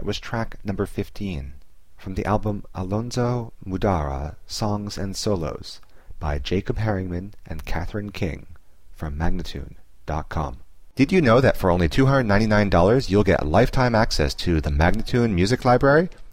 was track number 15 from the album Alonzo Mudara Songs and Solos by Jacob Herringman and Catherine King from Magnatune.com. Did you know that for only $299 you'll get lifetime access to the Magnatune Music Library?